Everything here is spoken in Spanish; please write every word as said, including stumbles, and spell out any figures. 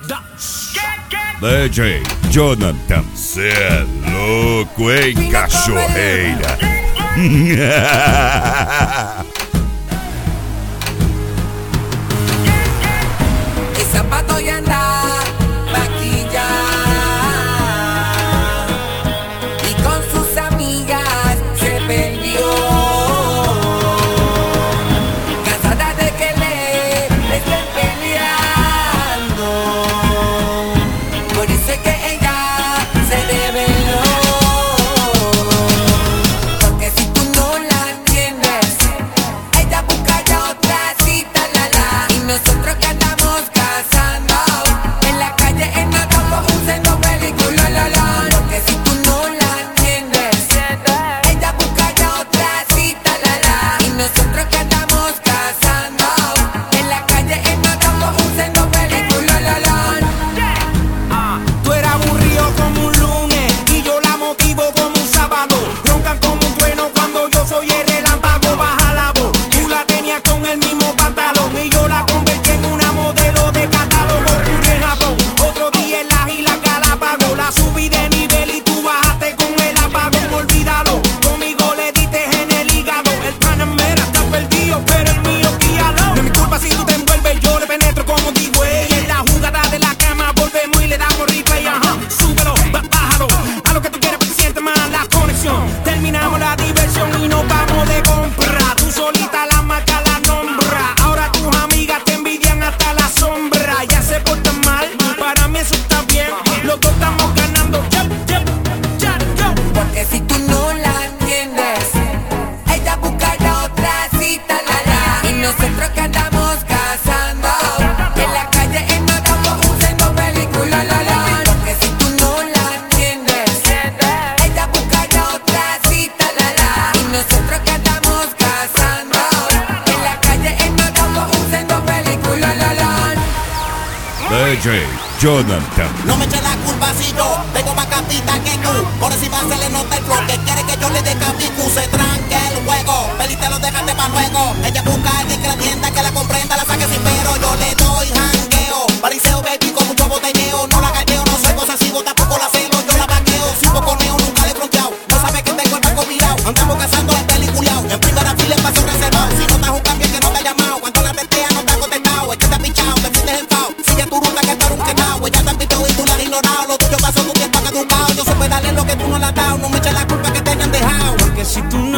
D J Jonathan, cê é louco, hein, cachorreira? Y zapato y anda maquilla y con sus amigas se perdió, cansada de que le, le estén peleando, por eso es que ella se reveló, porque si tú no la entiendes, ella busca ya otra cita, la la, y nosotros que andamos cazando en la calle en Natal usando película, la la, porque si tú no la entiendes, ella busca ya otra cita, la la, y nosotros que andamos cazando en la calle en Natal usando película, la la. Tú eras aburrido como un lunes y yo la motivo como un sábado. Roncan como un trueno cuando yo soy el relámpago. Baja la voz, tú la tenías con el mismo pantalón y yo la convertí en una modelo de catálogo. Ocurrió en Japón, otro día en las Islas Galápagos. La subí de nivel y tú bajaste con el apagón. Olvídalo, conmigo le diste en el hígado. El Panamera está perdido, pero el mío guíalo. No es mi culpa si tú te envuelves, yo le penetro como digo. Y en la jugada de la cama volvemos y le damos replay, ajá. Súbelo, ba- bájalo, a lo que tú quieres porque sientes más la conexión. Terminamos la diversión y nos vamos de compra. Tú solita la marca la nombra. Ahora tus amigas te envidian hasta la sombra. Ya se portan mal, para mí eso está bien. Los dos estamos ganando, yep, yep, ya, yo. Porque si tú no la entiendes, ella busca ya otra cita, la la, y nosotros que andamos cazando en la calle en Natal usando película, la la, porque si tú no la entiendes, ella busca ya otra cita, la la, y nosotros que andamos cazando en la calle en Natal usando película, la la. D J Jonathan. No me eche la culpa si yo tengo más capita que tú. Por encima se le nota el flow. Que quiere que yo le dé capicu. Se tranque el juego. Feliz te lo dejaste pa' luego. Ella busca a alguien que la entienda, que la comprenda, la saque sin pero. Yo le doy jangueo. Pariseo baby con mucho botelleo. No la galleo, no soy posesivo, tampoco la celo. Yo la vaqueo, sin poconeo, nunca le he fronteado. No sabe que tengo el banco virado. Andamos cazando el peliculeado. En primera fila el paso reservado. Si no estás un cambio que no te ha llamado. Cuando la testea no te ha contestado. Es que te ha pichado, te sientes enfado. Sigue tu ruta que está un quedado. Ella te ha visto y tú la has ignorado. Lo tuyo pasó, tu tiempo ha caducado. Yo supe darle lo que tú no le has dado. No me eches la culpa que te hayan dejado. Porque si tú no